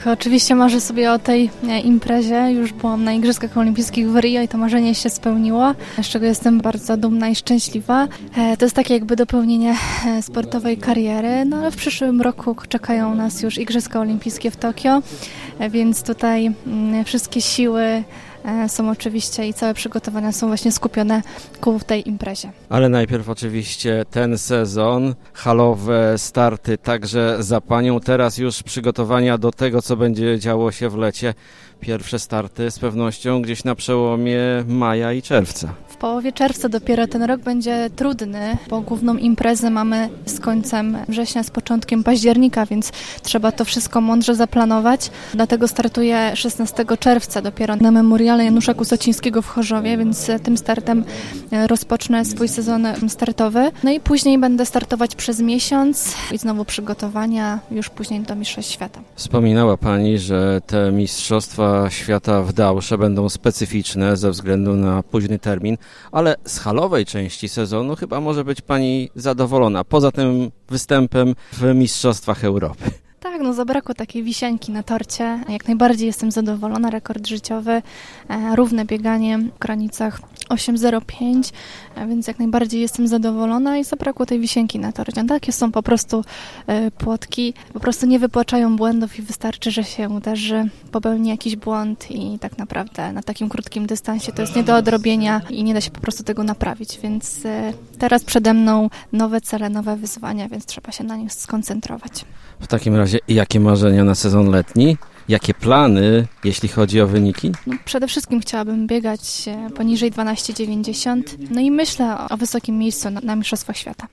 Oczywiście marzę sobie o tej imprezie. Już byłam na Igrzyskach Olimpijskich w Rio i to marzenie się spełniło, z czego jestem bardzo dumna i szczęśliwa. To jest takie jakby dopełnienie sportowej kariery, no ale w przyszłym roku czekają nas już Igrzyska Olimpijskie w Tokio, więc tutaj wszystkie siły są oczywiście i całe przygotowania są właśnie skupione ku tej imprezie. Ale najpierw oczywiście ten sezon, halowe starty także za Panią, teraz już przygotowania do tego, co będzie działo się w lecie. Pierwsze starty z pewnością gdzieś na przełomie maja i czerwca. W połowie czerwca dopiero ten rok będzie trudny, bo główną imprezę mamy z końcem września, z początkiem października, więc trzeba to wszystko mądrze zaplanować. Dlatego startuję 16 czerwca dopiero na memoriale Janusza Kusocińskiego w Chorzowie, więc tym startem rozpocznę swój sezon startowy. No i później będę startować przez miesiąc i znowu przygotowania już później do Mistrzostw Świata. Wspominała Pani, że te Mistrzostwa Świata w Dausze będą specyficzne ze względu na późny termin, ale z halowej części sezonu chyba może być Pani zadowolona, poza tym występem w Mistrzostwach Europy. Tak, no zabrakło takiej wisienki na torcie. Jak najbardziej jestem zadowolona. Rekord życiowy, równe bieganie w granicach 8:05, więc jak najbardziej jestem zadowolona i zabrakło tej wisienki na torcie. Takie są po prostu płotki, po prostu nie wypłaczają błędów i wystarczy, że się uderzy, popełni jakiś błąd i tak naprawdę na takim krótkim dystansie to jest nie do odrobienia i nie da się po prostu tego naprawić, więc teraz przede mną nowe cele, nowe wyzwania, więc trzeba się na nich skoncentrować. W takim razie jakie marzenia na sezon letni? Jakie plany, jeśli chodzi o wyniki? No, przede wszystkim chciałabym biegać poniżej 12,90. No i myślę o wysokim miejscu na Mistrzostwach Świata.